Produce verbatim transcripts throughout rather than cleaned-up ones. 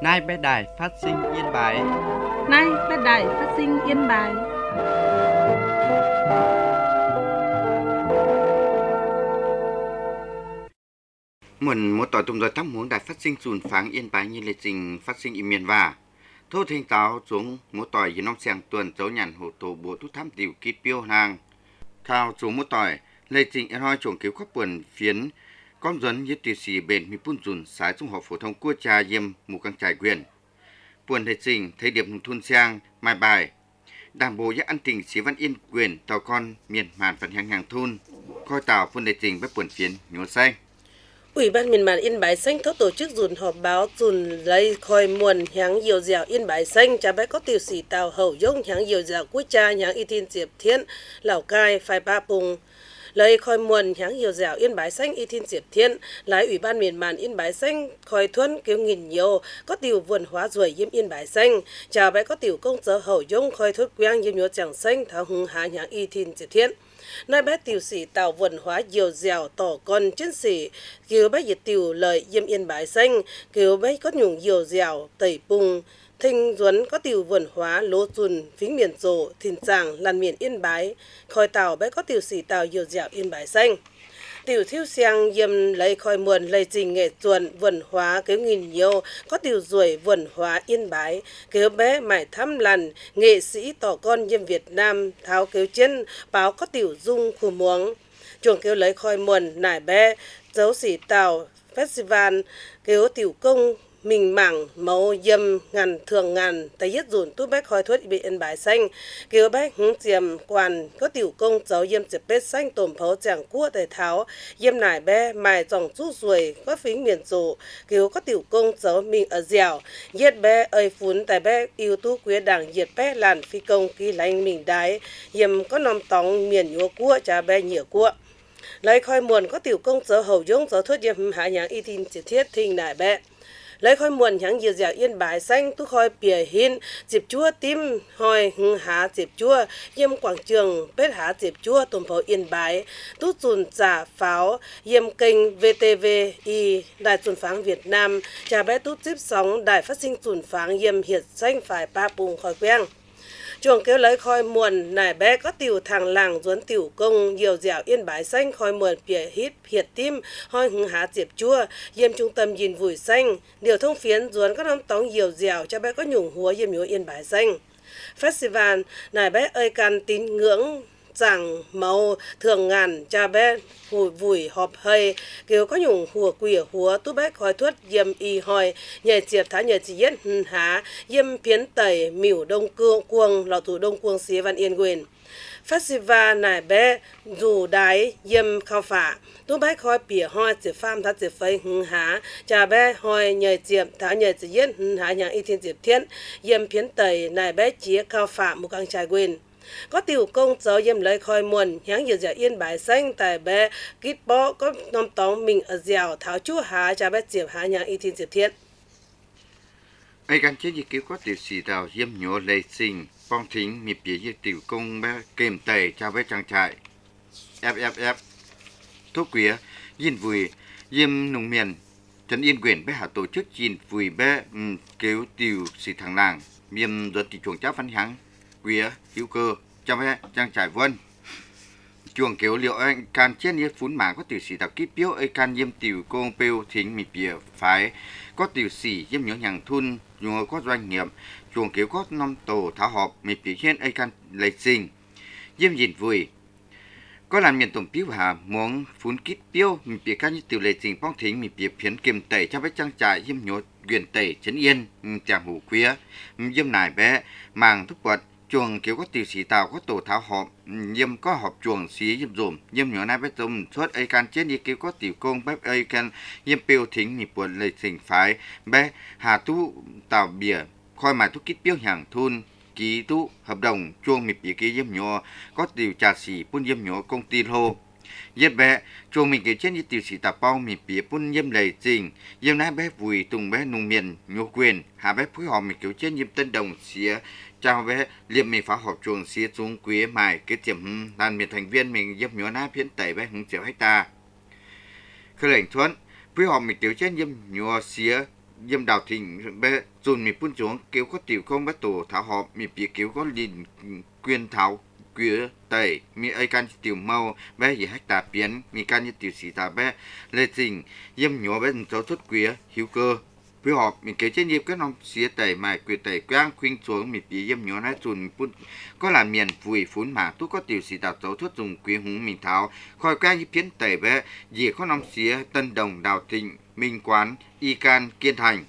Nay bé đài phát sinh Yên Bái. Nay bé đài phát sinh Yên Bái. Muốn một tỏi tùng rồi tóc muốn đài phát sinh dùn pháng Yên Bái như lịch trình phát sinh im miền và thô thanh táo xuống một tỏi dưới nông sàng tuần dấu nhàn hộ tổ bộ tút thám tiểu ký piêu hàng thao xuống một tỏi lịch trình em hoi chuồng cứu khắp quần phiến con dẫn như tiểu sĩ bền mi pun dùn sái trung học phổ thông cua trà yêm mù căng trải quyền buồn lịch trình thấy điểm thun sang mai bài đảng bộ giác ăn tình sĩ văn yên quyền tàu con miền màn phần hàng hàng thun coi tàu phun lịch trình với buồn phiến nhổ xanh. Ủy ban miền màn Yên Bái Xanh thốt tổ chức dùn họp báo dùn lấy khoi muồn háng nhiều dẻo Yên Bái Xanh cha bé có tiểu sĩ tàu hậu dông háng nhiều dẻo quốc cha háng y thiên diệp thiên Lào Cai phai ba pùng lấy khoi muồn háng nhiều dẻo Yên Bái Xanh y thiên diệp thiên lái Ủy ban miền màn Yên Bái Xanh khoi thuần kêu nghìn nhiều có tiểu vườn hóa ruồi yếm Yên Bái Xanh cha bé có tiểu công giờ hậu dông khoi thuất quang yếm nhớ chẳng xanh thảo hùng há háng y thiên diệp thiên nay bé tiểu sĩ tàu vận hóa nhiều dẻo tỏ con chiến sĩ kêu bé diệt tiểu lợi yêm Yên Bái Xanh kêu bé có nhung nhiều dẻo tẩy bùng thinh duấn có tiểu vận hóa lô dùn phính miền rộ thìn tràng làn miền Yên Bái khoi tàu bé có tiểu sĩ tàu nhiều dẻo Yên Bái Xanh tiểu thiêu xiang yêm lấy khoi muồn lấy trình nghệ chuẩn vận hóa kêu nghìn nhiều có tiểu ruồi vận hóa Yên Bái kêu bé mải thăm lần nghệ sĩ tỏ con yêm Việt Nam tháo kêu chân báo có tiểu dung khu muống chuồng kêu lấy khoi muồn nải bé dấu sĩ tàu festival kêu tiểu công mình mảng màu yêm ngàn thường ngàn tay yết dùn tu bách khoi thuất bị Yên Bái Xanh kêu bách hứng tiềm quan có tiểu công dấu yêm chếp bết xanh tổm phấu chẳng cua tay tháo yêm nải bé mài dòng chút ruồi có phính miền rộ kêu có tiểu công dấu mình ở dẻo yết bé ơi phún tay bé yêu tú quế đảng yết bé làn phi công ký lành mình đái yêm có nòng tóng miền nhúa cua cha bé nhựa cua lấy khoi muồn có tiểu công dấu hầu dông dấu thuất yêm hạ nháng y tin chỉ thiết thinh nải bé lấy khoi muồn háng nhiều dẻo Yên Bái Xanh tu khoi bìa hin dịp chua tim hoi hưng há dịp chua yêm quảng trường bết há dịp chua tôm pháo Yên Bái tu dùn trả pháo yêm kênh vê tê vê i đài dùn pháng Việt Nam trà bé tu tiếp sóng đài phát sinh dùn pháng yêm hiệt xanh phải ba bùng khoi queng chuồng kêu lấy khoi muồn nải bé có tiểu thằng làng duấn tiểu công nhiều dẻo Yên Bái Xanh khoi muồn bìa hít hiệt tim hoi hứng há diệp chua yêm trung tâm nhìn vùi xanh điều thông phiến duấn có năm tóng nhiều dẻo cho bé có nhung húa yêm nhúa Yên Bái Xanh festival nải bé ơi can tín ngưỡng rằng màu thường ngàn cha bé vùi vùi họp hơi kêu có nhung hùa quỷ húa tu bé khói thuất yêm y hoi nhảy diệp thá nhảy chỉ yết há yêm phiến tẩy miểu đông cương cuông lọ thủ đông cuông xía văn yên quyền festival nải bé dù đái yêm khao phả tu bé khói bìa hoi diệp pham thá diệp phây hưng há cha bé hoi nhảy diệp thá nhảy chỉ yết há nhang y thiên diệp thiên yêm phiến tẩy nải bé chía khao phả một căng trải quyền có tiểu công dấu yêm lấy khoi muồn háng nhiều dẻo Yên Bái Xanh tại bé kít bó có năm tóng mình ở dẻo tháo chúa há cha bé diệp há nhang y thiên diệp thiên ai gan chế gì cứu có tiểu sĩ tàu yêm nhổ lệ sinh phong thính mi bìa như tiểu công bé kềm tẩy cha bé trang trại ép ép ép thuốc quía yin vùi yêm nông miền trấn Yên quyền bé hạ tổ chức yin vùi bé um, cứu tiểu sĩ thằng làng miền ruột thị chuồng cháo văn háng quía hữu cơ cho bé trang trải vân chuồng kéo liệu anh can chết như phún mã có tiểu sĩ tàu kíp biếu ai can yêm tiểu công pêu thính mi bìa phái có tiểu sĩ yêm nhớ nhàng thun nhờ có doanh nghiệp chuồng kéo có năm tổ thảo họp mi bìa hiện ai can lấy sinh yêm nhìn vui có làm miền tổng piếu hà muốn phun kít piếu mi bìa can như tiểu lệ trình phong thính mi bìa phiến kiềm tẩy cho bé trang trại yêm nhớ quyền tẩy trấn Yên chàng hủ khuya yêm nải bé màng thúc vật chuồng kéo có tiểu sĩ tàu có tổ thảo họp yêm có họp chuồng xí yêm dùm yêm nhỏ nai bé tôm suốt ai can chết đi kéo có tiểu công bé ai can yêm piêu thính mi buồn lệ trình phái bé hà tu tàu bìa khoi mà tu kít piếu hàng thun ký tu hợp đồng chuông mi bìa ký yêm nhỏ có tiểu trà xỉ pun yêm nhỏ công ty lô yết bé chuồng mình kể trên như tiểu sĩ tàu bao mi bìa pun yêm lệ trình yêm nai bé vùi tùng bé nông miền nhô quyền hà bé phối hợp mình kêu trên yêm tân đồng xía chào bé liêm mình phá họp chuồng xía xuống quý mài cái tiệm đàn miền thành viên mình yêm nhỏ nai phiến tẩy bé hứng triệu hecta khởi lệnh thuận phối hợp mình kêu trên yêm nhỏ xía yếm đào thịnh bé dùn mi phun xuống kéo có tiểu không bắt tổ thảo họp mi bị kéo có liền quyền thảo queer tẩy mi ai can tiểu mau bé gì hách tà biến mi can như tiểu sĩ tà bé lê trình yếm nhỏ bé cháu thốt queer hiếu cơ với họp mình kế trên nhịp các nông xía tẩy mài queer tẩy quang khuyên xuống mi bị yếm nhỏ nái dùn phun có làm miền vùi phun mà tú có tiểu sĩ tà cháu thốt dùng queer húng mình thảo khỏi quang như phiến tẩy bé gì có nông xía tân đồng đào thịnh minh quán y can kiên thành.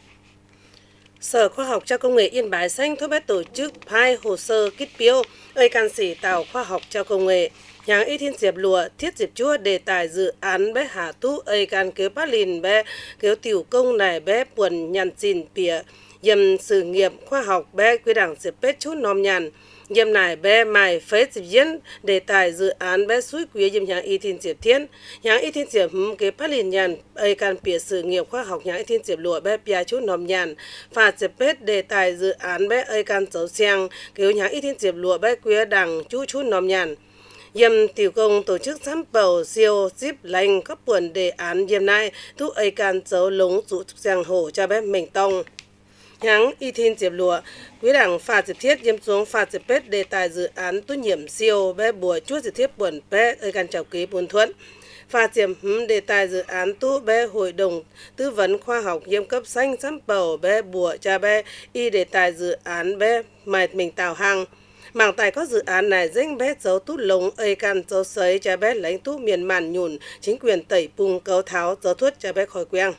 Sở Khoa học cho Công nghệ Yên Bái Xanh thúc bét tổ chức phai hồ sơ kít phiếu ơi can sĩ tàu khoa học cho công nghệ nhàng y thiên diệp lụa thiết diệp chúa đề tài dự án bé hà tú ơi can kéo bát lìn bé kéo tiểu công này bé buồn nhàn xin pìa dầm sự nghiệp khoa học bé quy đảng diệp bét chút nòm nhàn dầm này bé mài phế diệp diễn đề tài dự án bé suối quý dầm nhàng y thiên diệp thiên nhàng y thiên diệp kéo bát lìn nhàn ơi can pìa sự nghiệp khoa học nhàng y thiên diệp lụa bé pìa chút nòm nhàn phạt diệp bét đề tài dự án bé ơi can dấu xiang kéo nhàng y thiên diệp lụa bé quy đảng chú chút nòm nhàn dầm tiểu công tổ chức sắm bầu siêu zip lành cấp buồn đề án dầm này thu ơi can dấu lúng rủ giang hồ cho bé mình tông nháng y thiên diệp lụa quý đảng phạt diệp thiết dầm xuống phạt diệp bét đề tài dự án tu nhiệm siêu bé bùa chuốt diệp thiết buồn bé ơi can chào ký buồn thuận phạt diệp đề tài dự án tu bé hội đồng tư vấn khoa học dầm cấp xanh sắm bầu bé bùa cha bé y đề tài dự án bé mài mình tào hàng mảng tài có dự án này danh bé dấu tút lồng ơi can dấu sấy cha bé lãnh tú miền màn nhùn chính quyền tẩy bùng cấu tháo dấu thuất cha bé khỏi queng.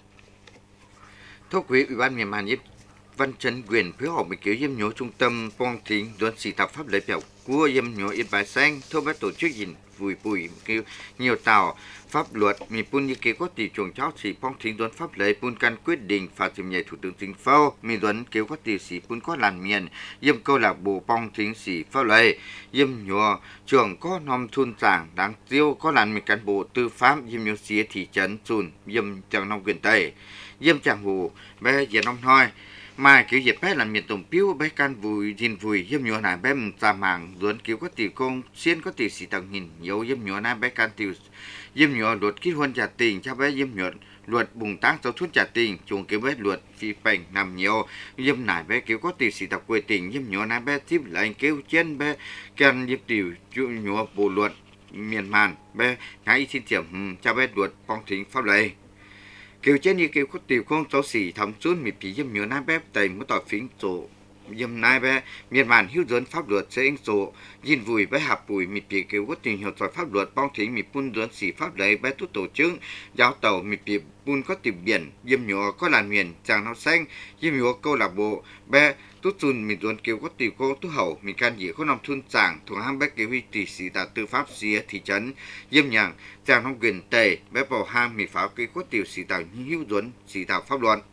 Thưa quý ủy ban miền màn giúp văn chấn quyền phối hợp với kiểu yếm nhố trung tâm phong thính đoàn sĩ tập pháp lệ biểu của yếm nhố Yên Bái Xanh thưa bé tổ chức gìn vùi bùi kêu nhiều tàu pháp luật mi pun như kế có tỷ chuồng cháu sĩ phong thính đoàn pháp lệ pun can quyết định phạt dìm nhảy thủ tướng chính phủ mi đoàn kêu có tỷ sĩ pun có làn miền yếm câu lạc bộ phong thính sĩ pháp lệ yếm nhố trường có nom thun giảng đáng tiêu có làn mi cán bộ tư pháp yếm nhố xía thị trấn chùn yếm chẳng nông quyền tây yếm chẳng hù bé diện nông thôi mà kiểu dịp bé làm miền tổng piu bé can vùi dìn vùi yếm nhúa này bé ra mảng luận kiểu có tỷ công xiên có tỷ sĩ tầng nghìn nhiều yếm nhúa này bé can tiểu yếm nhúa luật kết hôn trả tình cho bé yếm nhúa luật bùng tác giáo thuốc trả tình chuồng kiểu bé luật phi phành nằm nhiều yếm này bé kiểu có tỷ sĩ tập quê tình yếm nhúa này bé tiếp lại kêu trên bé can yếm tiểu chú nhúa bộ luật miền màn bé ngay xin điểm cho bé luật phong thính pháp lệ kiểu trên như kiểu có tiểu công cháu sĩ thầm chút mi phí yếm nhúa nai bé tây mới tỏ phím tổ yếm nai bé miền màn hiếu dẫn pháp luật sẽ anh tổ nhìn vùi bé hạp bùi mi phí kiểu có tình hiểu tỏi pháp luật bong thính mi pun dẫn sĩ pháp lệ bé tu tổ chức giáo tàu mi phí pun có tiểu biển yếm nhúa có làn miền chàng nó xanh yếm nhúa câu lạc bộ bé tu chun mi dẫn kiểu có tiểu cô tu hậu mi can gì có nằm thun chàng thuộc ham bé kiểu huy tỷ sĩ tạ tư pháp xía thị trấn yếm nhàng chàng nông quyền tây bé bảo ham mi pháo cái có tiểu sĩ tạo hiếu dẫn sĩ tạo pháp luật.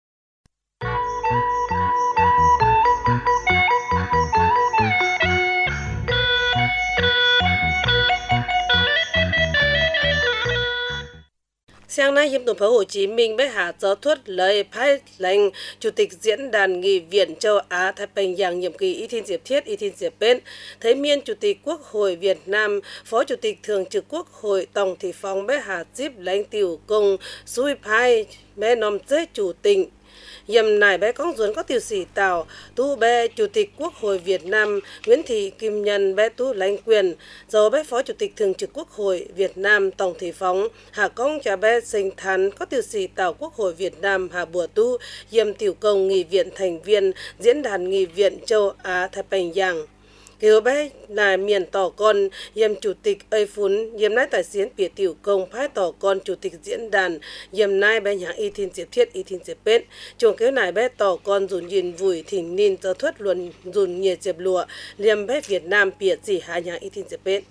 Sáng nay, Hiệp tổng phố Hồ Chí Minh bé hạ giáo thuất lời phái lệnh Chủ tịch Diễn đàn Nghị viện châu Á Thái Bình Dương nhiệm kỳ Y Thiên Diệp Thiết, Y Thiên Diệp Bên, thấy miên Chủ tịch Quốc hội Việt Nam, Phó Chủ tịch Thường trực Quốc hội Tổng thị phóng bé hạ díp lãnh tiểu công xui phái bé nòm chế chủ tịch. Dầm này bé con ruốn có tiểu sĩ tàu tu bé Chủ tịch Quốc hội Việt Nam Nguyễn Thị Kim Nhân bé tu lãnh quyền dầu bé Phó Chủ tịch Thường trực Quốc hội Việt Nam Tổng thị phóng hạ công cha bé sinh thắn có tiểu sĩ tàu Quốc hội Việt Nam hạ bùa tu dầm tiểu công nghị viện thành viên Diễn đàn Nghị viện châu Á Thái Bình Dương. Kiểu bé là miền tỏ con yếm chủ tịch ơi phún yếm nái tài xến bìa tiểu công phái tỏ con chủ tịch diễn đàn yếm nái bé nhãng Y Thiên Diệp Thiết Y Thiên Diệp Bên chuồng kiểu này bé tỏ con dùn nhìn vùi thỉnh nín cho thuất luận dùn nhiệt diệp lụa liêm bé Việt Nam bìa chỉ hạ nhãng Y Thiên Diệp Bên.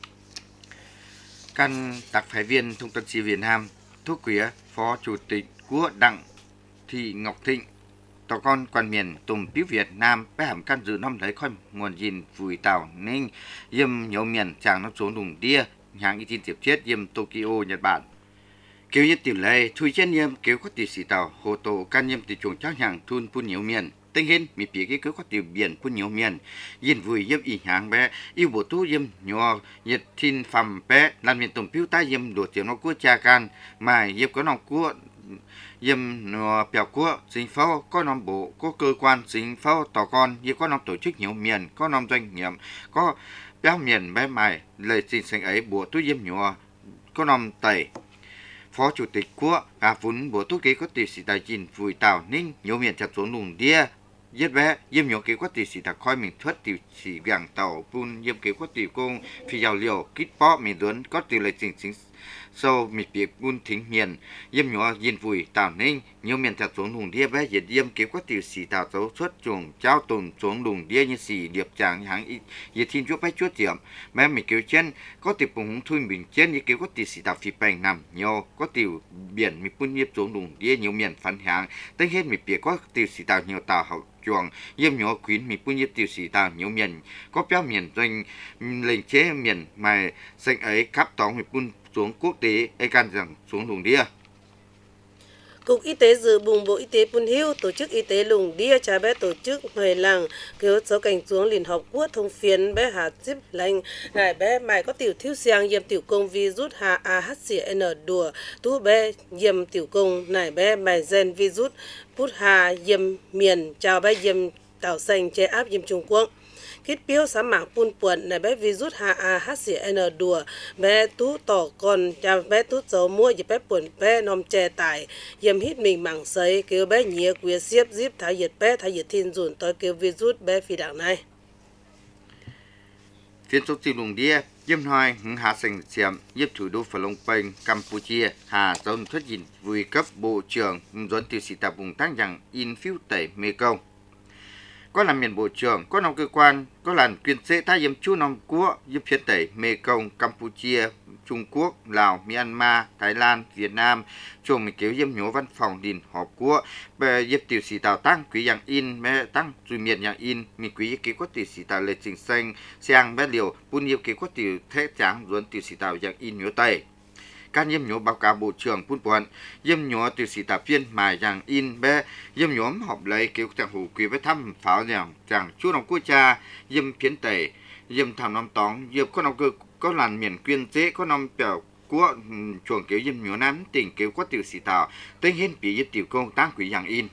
Căn đặc phái viên Thông tấn xã Việt Nam Thúc Quía Phó Chủ tịch của Đặng Thị Ngọc Thịnh tỏ con quan miền tùm piu Việt Nam bé hàm căn dự năm lấy khoi nguồn gìn vùi tàu ninh yếm nhiều miền chàng nó xuống đùng đia nhàng Y Thiên Diệp Thiết yếm Tokyo Nhật Bản kiểu như tiểu lệ thui trên yếm kiểu có tiểu sĩ tàu hồ tổ can yếm tiểu chuồng cháu nhàng thun pun nhiều miền tinh hin mi phía cái cứ có tiểu biển pun nhiều miền yin vùi yếm y nhàng bé yêu bộ tu yếm nhỏ nhiệt thiên phẩm bé làm miền tùm piu ta yếm đồ tiểu nó cua cha can mà yếm có nòng cua yếm nọ biểu quốc chính phủ có nằm bộ có cơ quan chính phủ tòa con như có nằm tổ chức nhiều miền có nằm doanh nghiệp có béo miền bé mày lời trình sinh ấy bộ tôi yếm nhỏ có nằm tẩy Phó Chủ tịch Quốc à vốn bộ tốt kế có tỷ sĩ tài chính Bùi Tào Ninh nhiều miền chặt xuống lùng đia giết bé yếm nhỏ kế có tỷ sĩ đặc khoi mình thoát tỷ sĩ vàng tàu bun yếm kế có tỷ công phi giàu liều kít bó mình lớn có tỷ lời trình chính sau mì biệt buôn thính miền yếm nhỏ yên Bùi Tào Ninh nhiều miền chặt xuống lùng đia bé diệt yếm kế có tỷ sĩ tàu dấu xuất chuồng trao tồn xuống lùng đia như sĩ điệp tràng hàng yết thiên chúa bé chúa tiệm bé mình kêu chân có tỷ bùng thui bình chân như kế có tỷ sĩ tàu phi bành nằm nhiều có tỷ biển mi bún yếp xuống lùng đia nhiều miền phản hàng tên hết mi biệt có tỷ sĩ tàu nhiều tàu hậu chuồng yếm nhỏ quyến mi bún yếp tỷ sĩ tàu nhiều miền có béo miền doanh lệnh chế miền mà sinh ấy khắp tóm mi bún xuống quốc tế ai can rằng xuống lùng đia. Cục Y tế dự bùng Bộ Y tế Pun Hiu tổ chức y tế lùng đia trả bé tổ chức hồi làng cứu số cảnh xuống liền học quốc thông phiến bé hà zip lành ngài bé mày có tiểu thiếu xiang yếm tiểu công virus hà a hát xê en đùa tú bé yếm tiểu công nài bé mày gen virus put hà yếm miền chào bé yếm tàu xanh chế áp yếm Trung Quốc kết biếu sám mạng pun puộn này bé virus H A H C N đùa bé tú tỏ còn cha bé tú dấu mua và bé puộn bé nòm chè tải yếm hít mình mảng sấy kêu bé nhía quế xiếp zip thái nhiệt bé thái nhiệt thiên dùn tôi kêu virus bé phi đảng này phiên số tiêu lùng đia yếm hoài hứng hạ sành xiêm yếp thủ đô Phnom Penh Campuchia hà dồn thuyết dịnh vui cấp bộ trưởng dồn tiêu sĩ tạp vùng tăng rằng in phiếu tẩy mê công có làm miền bộ trưởng có nông cơ quan có làn quyền chế thái yếm chú nông quốc yếm phiến tẩy mê công Campuchia Trung Quốc Lào Myanmar Thái Lan Việt Nam chuồng mình kéo yếm nhố văn phòng đình họp quốc về yếm tiểu sĩ tàu tăng quý dạng in bé tăng rồi miền dạng in mình quý kế có tiểu sĩ tàu lệ trình xanh sang bé liều bun yếm kế có tiểu thế trắng ruộng tiểu sĩ tàu dạng in nhố tây can yếm nhố báo cáo bộ trưởng Pun Puan yếm nhố tiểu sĩ tạp viên mài rằng in bé yếm nhóm họp lấy kêu chẳng hủ quý với thăm pháo rằng rằng chú nông quốc cha yếm phiến tẩy yếm thảm năm tóng yếm có nông cơ có làn miền quyên chế có nông bèo của chuồng kéo yếm nhố nám tỉnh kéo có tiểu sĩ tàu tên hiến bị yếm tiểu công tăng quý dạng in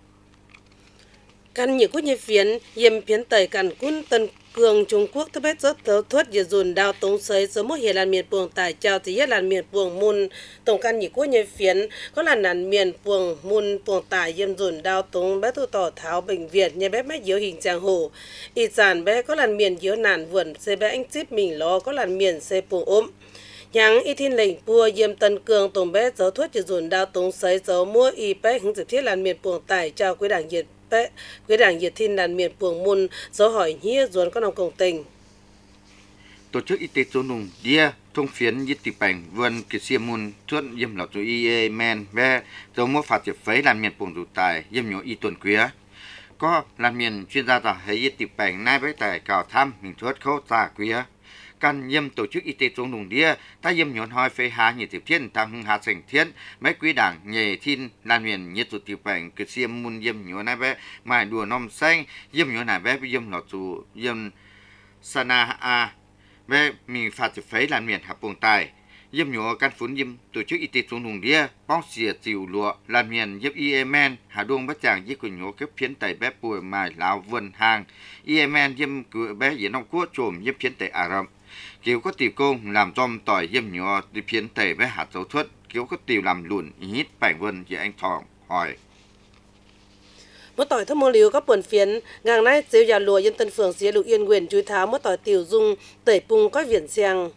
căn nhiều quốc nhật phiến yếm phiến tẩy cản quân tân cường Trung Quốc thứ bét rất thấu thoát giờ dồn đào tống sấy sớm một hiện làn miền buồng tài trao thì hết làn miền buồng môn tổng căn nhị quốc nhật phiến có làn làn miền buồng môn buồng tài yếm dồn đào tống bé tu tỏ tháo bệnh viện nhà bé mách yếu hình trang hồ y sản bé có làn miền yếu nản vườn xe bé anh chip mình lo có làn miền xe buồng ốm nháng y thiên lệnh pua yếm tân cường tổng bé giáo thoát giờ dồn đào tống sấy giáo mua y bé hướng dịp thiết làn miền buồng tài trao quý đảng nhiệt bé quý đảng nhiệt thiên làn miền buồng môn do hỏi hia ruồn có nông công tình tổ chức y tế số nùng đia thông phiến yết tị bành vườn kỳ xiêm môn thuận yếm lọt rồi y men bé dấu mua phạt tiệp phấy làn miền buồng đủ tài yếm nhổ y tuần quý có làn miền chuyên gia tỏ thấy yết tị bành nay với tài cào thăm mình thuất khâu tà quý căn yếm tổ chức y tế số nùng đia ta yếm nhọn hoi phê hà nhiệt tiệp thiên tam hưng hà sành thiên mấy quý đảng nhề thiên làn miền nhiệt tụ tiệp bành kỳ xiêm môn yếm nhổ nay bé mài đùa nôm xanh yếm nhổ này bé yếm lọt rồi yếm sana a bé mình phạt tiệp phấy làn miền hạp buồng tài yếm nhổ căn phun yếm tổ chức y tế số nùng đia bong xìa chịu lụa làn miền yếm yemen hà đông bất chàng yếm quỳnh nhổ kép phiến tẩy bé bùi mài lào vườn hàng yemen yếm cửa bé yếm nông quốc trồm yếm phiến tẩy ả rập kiểu có tiểu công làm trong tỏi yếm nhổ đi phiến tẩy bé hạt dấu thuất kiểu có tiểu làm lùn hít bảnh vườn với anh thòng hỏi mỗi tỏi thâm mô liu có buồn phiến ngang nay chiếu già lùa dân tân phường xía lục yên quyền chui tháo mỗi tỏi tiểu dung tẩy pung có viển xiang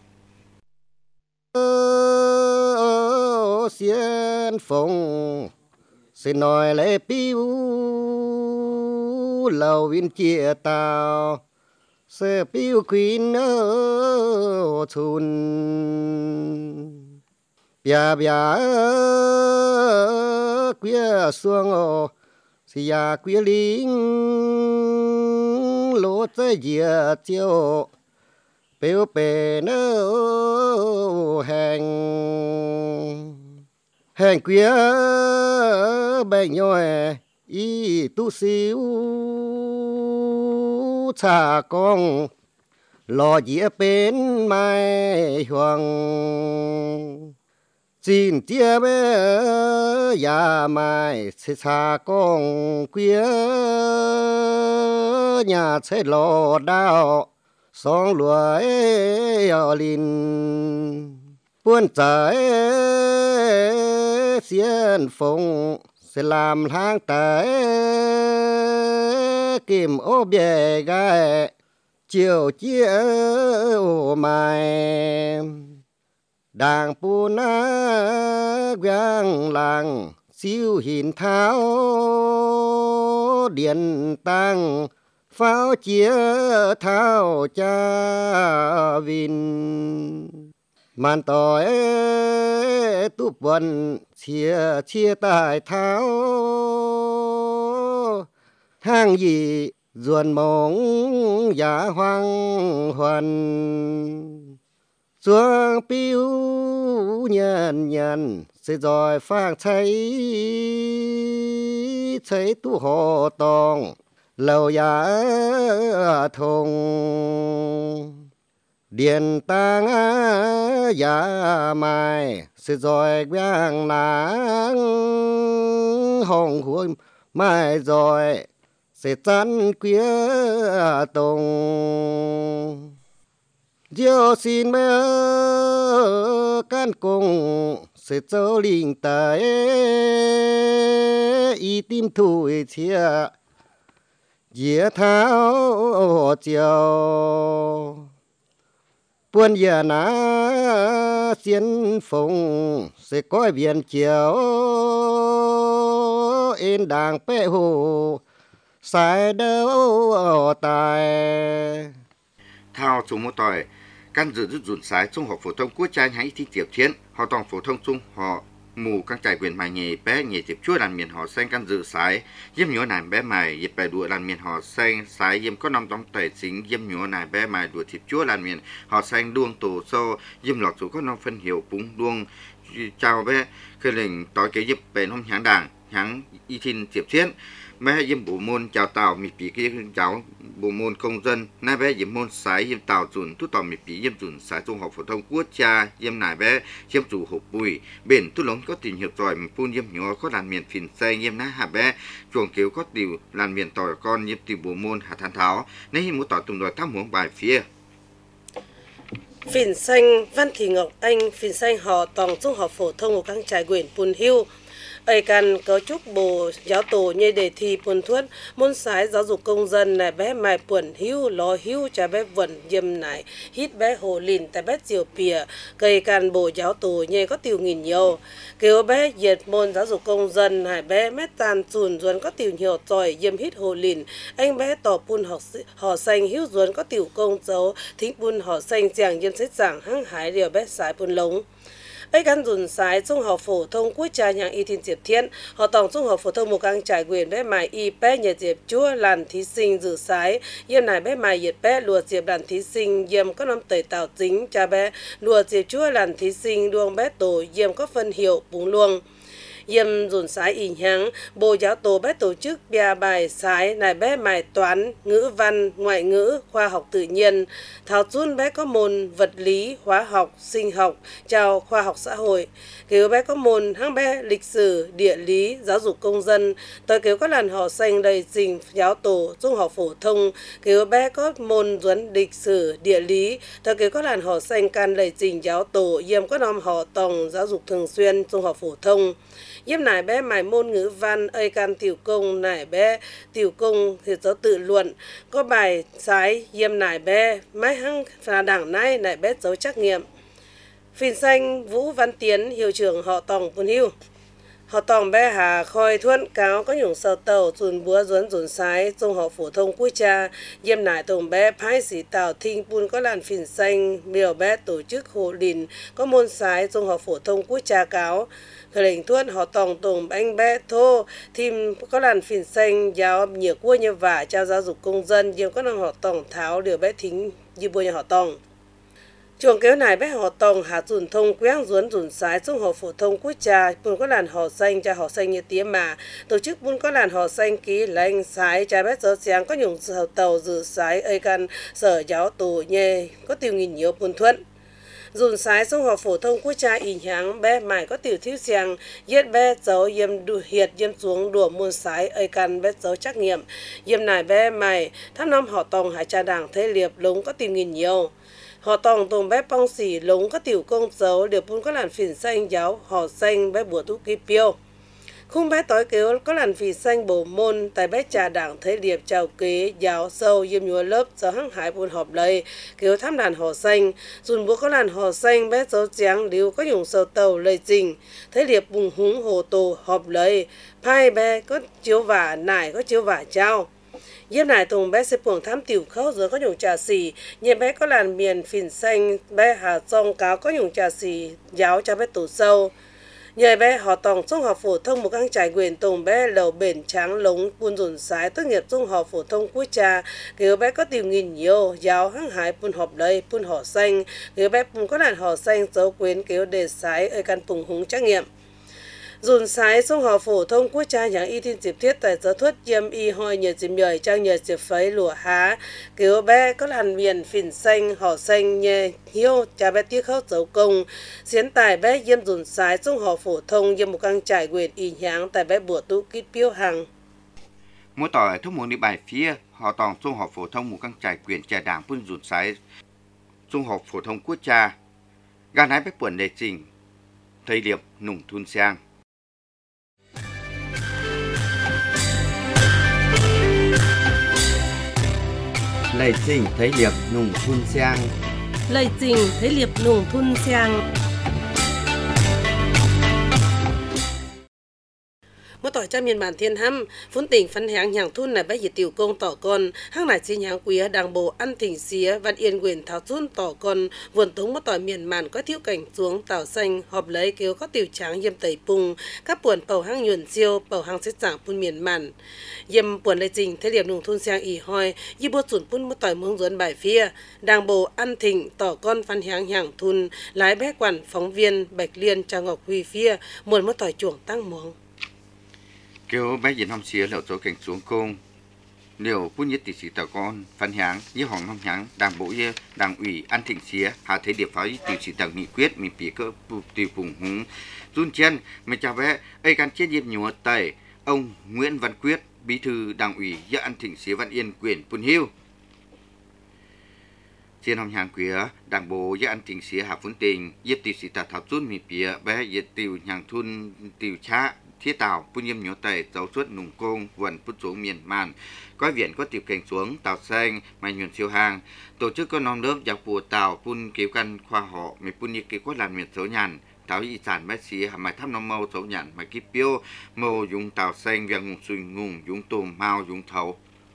xiên phong xin nói lệ piu lầu viên chia tao sẽ piu queen ở chun bia bia quia xuông ô xì ya quia lính lỗ tới dìa chiều béo bề nơ hàng hàng quía bè nhoi y tu xíu cha con lò dĩa bên mai hoàng chín chia bé ya mai sẽ xa con quía nhà sẽ lò đào song lúa ở linh buôn trái xiên phong sẽ làm hang tới kim ô bề gai chiều chia ô mai đàng pu na giang làng siêu hình tháo điện tăng pháo chia thao cha vin màn tỏi tu bần chia chia tài tháo hang gì ruồn mong giá hoang hoàn xuống piu nhân nhân sẽ rồi phang thấy thấy tu hồ tòng lâu giá thùng điện tăng giá mai sẽ rồi quang nắng hồng hương mai rồi sẽ chắn quía tùng diêu xin mơ can cùng sẽ châu linh tài y tim thủi chia dĩa tháo chiều buôn giờ ná xiên phùng sẽ coi biển chiều in đàng pe hồ sai đâu tài thao chúng một tỏi căn dự rút dùn sái trung học phổ thông quốc gia hãy thi tiểu thiến họ toàn phổ thông trung họ mù các trải quyền mài nghề bé nghề tiếp chúa làn miền họ xanh căn dự sái diêm nhúa nải bé mài dịp bài đùa làn miền họ xanh sái diêm có năm tông tẩy chính diêm nhúa nải bé mài đùa tiếp chúa làn miền họ xanh đuông tổ sâu diêm lọt chủ có năm phân hiệu búng đuông chào bé khơi lệnh tối kế dịp bền hôm nhãn đảng nhãn y thìn tiếp thiến bé diêm bộ môn chào tàu mì pí kia cháu bộ môn công dân nay bé diêm môn sái diêm tàu chuẩn tu tàu mì pí diêm chuẩn sái trung học phổ thông quốc gia diêm nải bé diêm chủ hộp bùi bền tu lống có tình hiệu giỏi phun diêm nhỏ có làn miền phìn xe diêm ná hạ bé chuồng kéo có tiểu làn miền tỏi con diêm tiểu bộ môn hạ than tháo nay muốn tỏi tùng đòi thăm huống bài phía phìn xanh Văn Thị Ngọc Anh phìn xanh họ tòng trung học phổ thông của các trại quyền Pun Hiu ấy cần cấu trúc bộ giáo tổ như đề thi Pun Thuất môn sái giáo dục công dân này bé mài Pun Hiu lo hiu cho bé vận dâm này hít bé hồ lìn tại bé chiều pìa cây cần bộ giáo tổ như có tiêu nghìn nhiều kêu bé diệt môn giáo dục công dân này bé mét tàn chùn ruồn có tiêu nhiều tròi dâm hít hồ lìn anh bé tỏ Pun học họ xanh hiu ruồn có tiêu công dấu thính Pun họ xanh chàng dâm xích giảng hăng hải điều bé sái Pun lống ấy căn dùn sái trung học phổ thông quốc gia nhang y thiên diệp thiên họ tổng trung học phổ thông một căn trải quyền bé mài y bé nhật diệp chúa làn thí sinh dự sái yêm này bé mài nhiệt bé lùa diệp làn thí sinh yêm có năm tẩy tạo chính cha bé lùa diệp chúa làn thí sinh luông bé tổ yêm có phân hiệu búng luông yêm dùn sái ỉ nháng bộ giáo tổ bé tổ chức bia bài sái này bé mài toán ngữ văn ngoại ngữ khoa học tự nhiên thảo chun bé có môn vật lý hóa học sinh học chào khoa học xã hội kiểu bé có môn hăng bé lịch sử địa lý giáo dục công dân tới kiểu có làn họ xanh đầy trình giáo tổ trung học phổ thông kiểu bé có môn duẩn lịch sử địa lý tới kiểu có làn họ xanh can đầy trình giáo tổ yêm có năm họ tổng giáo dục thường xuyên trung học phổ thông yếm nải bé mài môn ngữ văn ơi can tiểu công nải bé tiểu công thì giáo tự luận có bài sái yếm nải bé mái hăng và đảng nay nải bé dấu trắc nghiệm phìn xanh Vũ Văn Tiến hiệu trưởng họ tòng Pun Hiu họ tòng bé hà khoi thuận cáo có nhung sơ tàu dùn búa duẩn dùn sái trung học phổ thông quốc gia yếm nải tùng bé phái sĩ tàu thinh Pun có làn phìn xanh miều bé tổ chức hồ lìn có môn sái trung học phổ thông quốc gia cáo khởi lệnh thuận họ tòng tùng anh bé thô thêm có làn phìn xanh giáo nhiều cua như vả trao giáo dục công dân yếm có năng họ tòng tháo điều bé thính như bua như họ tòng chuồng kéo này bé họ tòng hạ dùn thông quét duẩn dùn sái trung học phổ thông quốc gia Pun có làn họ xanh cha họ xanh như tía mà tổ chức Pun có làn họ xanh ký lệnh sái cha bé giờ sáng có nhung tàu dự sái ấy căn sở giáo tổ nhê có tiêu nghìn nhiều Pun thuận dùn sái trung học phổ thông quốc gia ý nháng bé mải có tiểu thiếu xiang yết bé dấu yếm đu hiệt yếm xuống đùa môn sái ơi căn bé dấu trắc nghiệm yếm nải bé mải thăm năm họ tòng hải trà đảng thế liệp lúng có tìm nghìn nhiều họ tòng tùng bé bong xỉ lúng có tiểu công dấu đều pun có làn phìn xanh giáo họ xanh bé bùa tu kỳ piêu khung bé tối kêu có làn phì xanh bổ môn tại bé trà đảng thế liệp chào kế giáo sâu yếm nhúa lớp giờ hăng hải buôn họp lấy kêu thăm đàn họ xanh dùn bố có làn họ xanh bé dấu trắng liu có dùng sầu tàu lây trình thế liệp bùng húng hồ tổ họp lấy phai bé có chiếu vả nải có chiếu vả trao yếm nải tùng bé sẽ buồng thám tiểu khâu giờ có dùng trà xì nhẹ bé có làn miền phìn xanh bé hà song cáo có dùng trà xì giáo cho bé tổ sâu nhờ bé họ tòng trung học phổ thông một căn trải quyền tùng bé lầu bền trắng lống buôn dồn sái tốt nghiệp trung học phổ thông quốc gia kiểu bé có tìm nghìn nhiều giáo hăng hải buôn họp đây buôn họ xanh kiểu bé buôn có làn họ xanh dấu quyến kiểu đề sái ở căn phùng húng trắc nghiệm dồn sái trung học phổ thông quốc gia những y tin dịp thiết tại giáo thuật yếm y hoi nhờ dịp nhời trang nhờ dịp phấy lụa há kiểu bé có làn miền phìn xanh họ xanh nhẹ hiếu cha bé tiếc khâu dấu công xiến tài bé yếm dồn sái trung học phổ thông yếm một căn trải quyền y nháng tại bé bùa tu kít piêu hàng mỗi tỏi thúc muốn đi bài phía họ tòng trung học phổ thông một căn trải quyền trà đảng buôn dồn sái trung học phổ thông quốc gia gan hái bé buồn đề trình thầy liệp nùng thun sang Lầy trình thấy liệp nùng thun sang. Lầy trình thấy liệp nùng thun sang. Mỗi tỏi cha miền bản thiên hâm phun tỉnh phân hạng nhàng thun này bé diệt tiểu công tỏ con hang này chi nhàng quý đàng bộ ăn thỉnh xía văn yên quyền thảo thun tỏ con vườn tống mỗi tỏi miền màn có thiếu cảnh xuống tảo xanh họp lấy kêu có tiểu tráng yêm tẩy pung các buồn bầu hang nhuần siêu bầu hang xếp giảng phun miền màn yêm buồn lệ trình thế điểm nùng thun sang ỉ hoi y bột sủn phun mỗi tỏi mương duẩn bài phía đàng bộ ăn thỉnh tỏ con phân hạng nhàng thun lái bé quản phóng viên bạch liên trang ngọc huy phía muôn mỗi tỏi chuồng tăng muống kêu bé diễn hôm xưa lẩu chỗ cảnh xuống công nếu phun nhất tỷ sĩ tàu con phân háng như hỏng năm háng đảng bộ như đảng ủy an thịnh xía hạ thấy địa pháo tỷ sĩ tàu nghị quyết mình phía cơ tiêu phùng húng run chen mà chào bé ấy can chết diệp nhúa tẩy ông Nguyễn Văn Quyết bí thư đảng ủy dự an thịnh xía Văn Yên quyền phun hiu trên hồng hàng quý đảng bộ dự an thịnh xía hạ phun tình diệp tỷ sĩ tàu thảo run mình phía bé diệp tiêu nhàng thun tiêu cha thiết tàu phun nhiễm nhớ tẩy dấu suất nùng công vườn phút xuống miền màn có viện có tiểu cảnh xuống tàu xanh mà nhuận siêu hàng tổ chức có non lớp giáo phụ tàu phun cứu căn khoa họ mình phun như cứu có làm miền số nhàn tàu y sản bé xí hàm mai thăm năm mâu số nhàn mà kíp piêu mâu dùng tàu xanh và ngùng sùi ngùng dùng tùm mau dùng thầu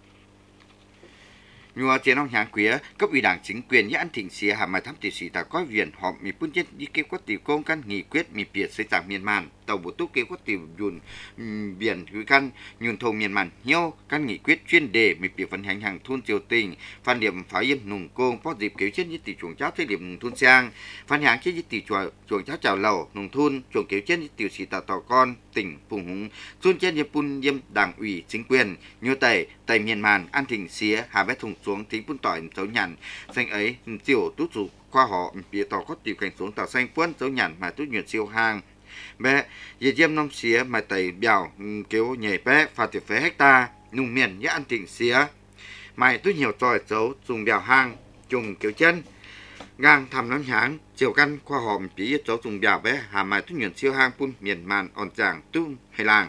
nhua trên ông hàng quý cấp ủy đảng chính quyền như an thịnh xía hàm mai thăm tỷ sĩ tàu có viện họp mình phun nhất như cứu có tiểu công căn nghị quyết mình biệt xây dựng miền màn tàu bộ túc kêu có tiểu dùn biển thứ căn nhuần thầu miền màn nhau căn nghị quyết chuyên đề mình biệt phần hành hàng thôn triều tình phan điểm phá yếm nùng công có dịp kéo chết như tỷ chuồng cháo thế điểm nùng thôn sang phan hàng chết như tỷ chuồng chuồng cháo chảo lẩu nùng thôn chuồng kéo chết như tiểu sĩ tàu tàu con tỉnh phùng húng xuân chết như pun yếm đảng ủy chính quyền như tẩy tẩy miền màn an thịnh xía hà bé thùng xuống tính pun tỏi dấu nhàn xanh ấy tiểu tút rủ qua họ phía tàu có tiểu cảnh xuống tàu xanh quân dấu nhàn mà tút nhuận siêu hàng bé dì diêm năm xía mà tẩy bèo kéo nhảy bé phạt tiểu phế hecta nung miền như ăn thịnh xía mày tút nhiều tròi dấu dùng bèo hang trùng kéo chân ngang thầm năm háng chiều căn qua họ phía dấu dùng bèo bé hà mày tút nhuận siêu hang pun miền màn on giảng tung hay làng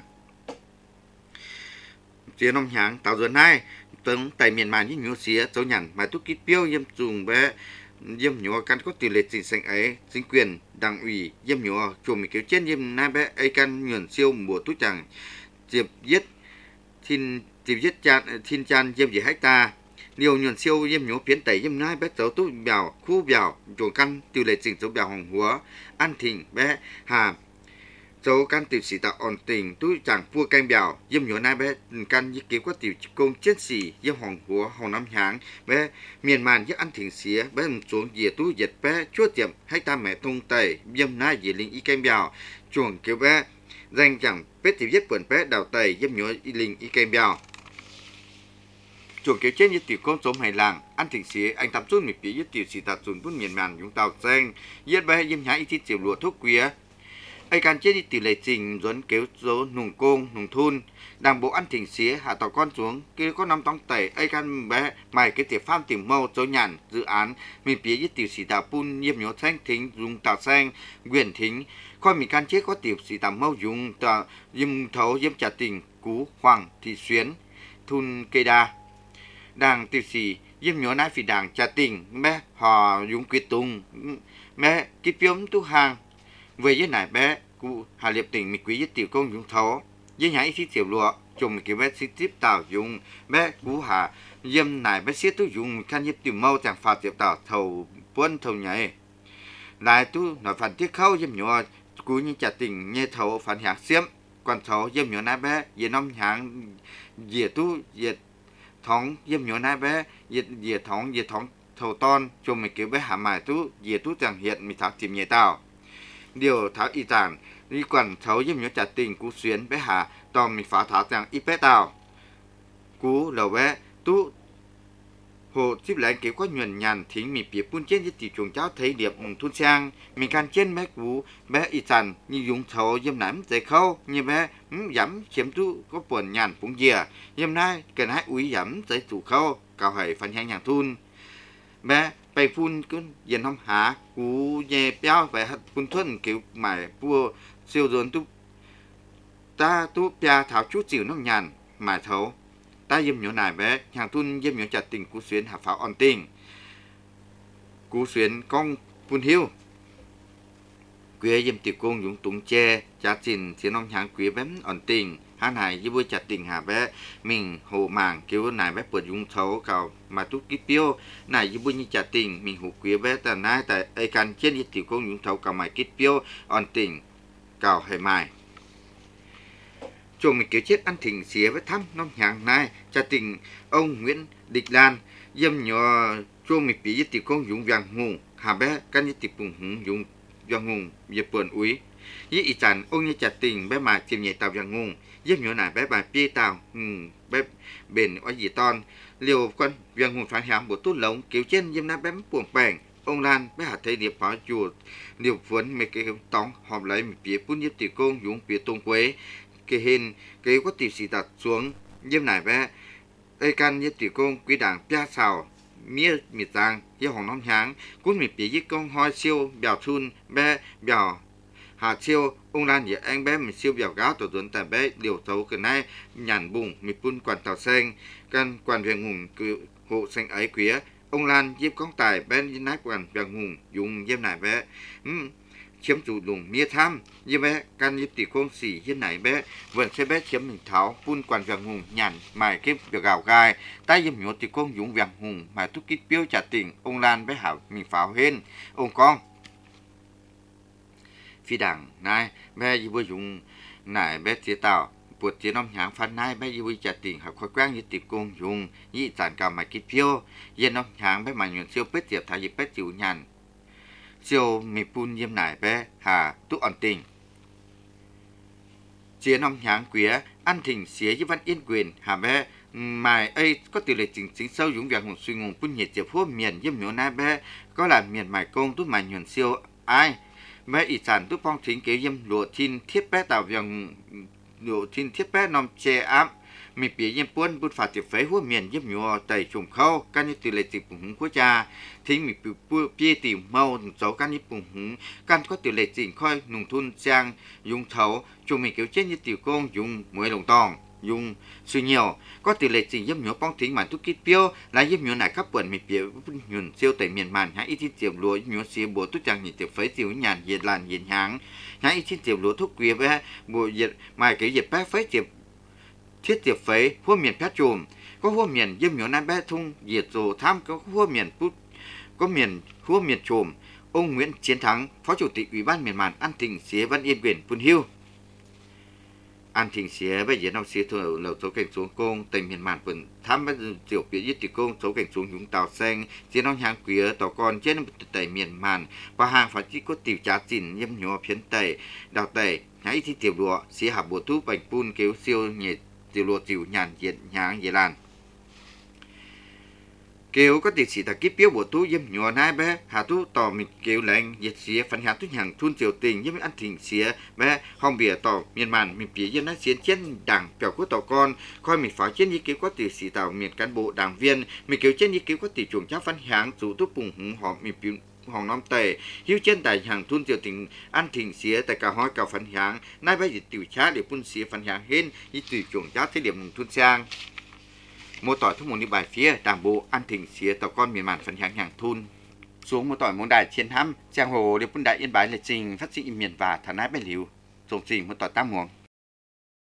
chia năm háng tàu giờ nay tấn tại miền màn như nhiều xía dấu nhằn mà tút kít piêu yếm dùng bé yếm nhúa căn có tỷ lệ chính sách ấy chính quyền đảng ủy yếm nhúa chùm mình kéo trên yếm na bé ấy căn nhuận siêu mùa tú chẳng diệp giết thiên diệp giết chan thiên chan yếm gì hecta nhiều nhuận siêu yếm nhúa phiến tẩy yếm na bé dấu tú bèo khu bèo chuồng căn tỷ lệ chính dấu bèo hồng húa an thịnh bé hà dấu căn tiểu sĩ tạo ổn tình tú chẳng vua canh bèo yếm nhúa na bé căn như kéo có tiểu công chết sĩ yếm hồng húa hồng năm háng bé miền màn như ăn thịnh xía bé xuống dìa tú diệt bé chúa tiệm hay ta mẹ tung tẩy yếm na dìa linh y canh bèo chuồng kéo bé danh chẳng bé tiểu giết quần bé đào tẩy yếm nhúa y linh y canh bèo chuồng kéo trên như tiểu công sống hay làng ăn thịnh xía anh tắm chút mịch bí như tiểu xì tạt dùn bún miền màn chúng tàu xanh yết bé yếm nhá ít ít tiểu lúa thuốc quía ai can chết đi tỷ lệ trình dẫn kéo dấu nùng côn nùng thun đảng bộ ăn thịnh xía hạ tàu con xuống kia có năm tông tẩy ai can bé mày cái tiệp farm tìm mâu dấu nhàn dự án mình bí như tiểu xì tạt bún yếm nhó xanh thính dùng tàu xanh quyền thính coi mình can chết có tiểu xì tạt mâu dùng tàu yếm thấu yếm trả tình cú hoàng thị xuyến thun cây đa đảng tiểu sĩ yếm nhớ nái phi đảng trả tình mẹ họ dùng quyết tung mẹ kí pióm tu hàng về với nải bé cụ hà liệp tỉnh mình quý với tiểu công dùng thấu với nhảy khi tiểu lụa chồng cái bé xí tiếp tạo dùng bé cú hà yếm nải bé xí tu dùng khăn yếm tiểu mâu chẳng phạt tiểu tạo thầu buôn thầu nhảy lại tu nói phản tiết khâu yếm nhớ cú như trả tình nghe thầu phản hạt xiêm quan thấu yếm nhớ nái bé về năm hàng về tu về thóng yếm nhớ nái bé về về thóng về thóng thầu ton chồng mình kiểu bé hạ mài tu về tu chẳng hiện mình tháo tìm nhẹ tao điều tháo y tàn đi quản thấu yếm nhớ trả tình cú xuyến bé hạ tòm mình phá tháo chẳng ít bé tao cú lầu bé tu hồ tiếp lại kiểu có nhuần nhàn thính mình bịa buôn trên với tỷ chuồng cháu thấy điệp mùng thun sang mình can trên bé cú bé y tàn như dùng thấu yếm nắm dây khâu như bé giảm chiếm tu có buồn nhàn phúng dìa yếm nay cần hai úi giảm dây thủ khâu cao hầy phần hàng nhàng thun bé bay phun cứ yên hôm há cú nhẹ béo về hạt phun thuần kiểu mải bua siêu dồn tu ta tu bia tháo chút chịu nó nhàn mải thấu ta yếm nhớ nải bé hàng thun yếm nhớ chặt tình cú xuyến hạ pháo on tình cú xuyến con phun hiu quế yếm tiểu công dùng túng che giá trình xuyến ông hàng quế bém on tình hắn hải như vui chặt tình hà bé mình hồ màng kêu nải bé bật dùng thấu cầu mà tút kí piêu nải như vui như chặt tình mình hồ quế bé tại nái tại ai can trên như tiểu công dùng thấu cầu mày kí piêu on tình cầu hệ mài chồng mình kêu chết ăn thỉnh xía với thăm năm hàng này chặt tình ông Nguyễn Địch Lan yếm nhỏ chồng mình bị tiểu công dùng vàng hùng hà bé can như tiểu bùng hùng dùng vàng hùng về bờn úi với ý chán ông như chặt tình bé mà chìm nhẹ tàu vàng hùng yếm nhớ nải bé bài pi tàu bé bền ở gì ton liều con vàng hùng phản hàm bộ tốt lống kiểu trên yếm na bé buồn bèn ông Lan bé hạt thấy điệp phá chuột liều vốn mấy cái tóng họp lấy một phía phun yếm tiểu công dùng phía tông quế cái hình cái có tiểu sĩ đặt xuống yếm nải bé ai can yếm tiểu công quý đảng pia xào mía mịt giang yếm hồng nón háng cún mịt phía yếm công hoi siêu bèo thun bé bèo hà siêu ông Lan vậy anh bé mình siêu bèo gáo tổ tuấn tại bé điều thấu cái này nhàn bùng mình phun quản tàu xanh căn quản về hùng cự hộ xanh ấy quý ông Lan yếm con tài bé nái quản về hùng dùng yếm nải bé um, chiếm chủ lùng mía tham như bé can yếm tỷ công xỉ hiên nải bé vườn xe bé chiếm mình tháo phun quản về hùng nhàn mài cái việc gạo gai tay yếm nhổ tỷ công dùng về hùng mài thúc kít piêu trả tình ông Lan bé hảo mình pháo hên ông con phi đảng này bé như vui dùng nải bé chế tạo buộc chế năm hàng phát này bé như vui trả tình học khói quang như tỷ công dùng như sản cả mài kít piêu yên năm hàng bé mà nhuận siêu bết tiệp thái dịp bết chịu nhàn siêu mì phun yếm nải bé hà túc ẩn tình chế năm hàng quía ăn thỉnh xía với văn yên quyền hà bé mài ấy có tỷ lệ chính chính sâu dùng việc hùng suy ngùng phun nhiệt tiệp phố miền yếm nhớ nai bé có là miền mài công túc mài nhuận siêu ai bé ý sản túc phong thính kế yếm lụa thiên thiết bé tạo việc lụa thiên thiết bé nằm che ám mình bị yếm buôn bút phạt tiệp phế hua miền yếm nhớ tẩy trùng khâu can như tỷ lệ tiệp bùng hùng quốc gia thính mình bị bia tìm mâu dấu can như bùng hùng can có tỷ lệ chỉnh khoi nùng thun sang dùng thấu chúng mình kiểu chết như tiểu công dùng muối lồng tòng dùng suy nhiều có tỷ lệ chỉnh yếm nhớ phong thính mà túc kít piêu là yếm nhớ này các quần mình bị nhuận siêu tẩy miền màn hãy ít tiệp lúa nhớ xía bố túc chẳng nhìn tiệp phế tiểu nhàn nhiệt làn nhiệt háng hãy ít tiệp lúa thuốc quía bé bộ nhiệt mài cái nhiệt bé phế tiệp thiết tiệp phế hua miền phét chùm có hua miền yếm nhớ nan bé thung diệt rồ tham có hua miền pút có miền hua miền chùm ông Nguyễn Chiến Thắng phó chủ tịch ủy ban miền màn an thịnh xía văn yên quyền phun hiu an thịnh xía bây giờ nó xía thôi lầu số cảnh xuống công tỉnh miền màn phần tham bây giờ tiểu phía dưới tỷ công số cảnh xuống chúng tàu xanh xía nó hàng quía tàu con trên tẩy miền màn và hàng phải chỉ có tiểu trá chỉnh yếm nhớ phiến tẩy đào tẩy hãy thi tiểu lụa xía hạp bộ thuốc bành phun kéo siêu nhiệt tiểu lụa tiểu nhàn diện nháng dễ lan Kiều có tiền sĩ ta kiếp biếu bộ tú yếm nhỏ nai bé hà tú tỏ mình kiều lệnh diệt xía phần hạ tú hàng thun triều tình yếm ăn thỉnh xía bé hong bìa tỏ miền màn mình phía yếm nói xiên trên đảng biểu của tàu con coi mình phá trên ý kiến có tiền sĩ tàu miền cán bộ đảng viên mình kiều trên ý kiến có tỷ chuồng cháu phần hạng dù tú bùng hùng họ mình biểu hòng năm tề hiếu trên tại hàng thun triều tình ăn thỉnh xía tại cả hói cả phần hạng nay bây giờ tiểu chá để phun xía phần hạng hên ý tỷ chuồng cháu thế điểm thun sang mô tỏi thông một đi bài phía đảng bộ ăn thỉnh xía tàu con miền màn phần hàng hàng thun xuống mô tỏi môn đài chiến hăm giang hồ để quân đại yên bái lịch trình phát sinh miền và thả nát bê liu dùng trình mô tỏi tam muồng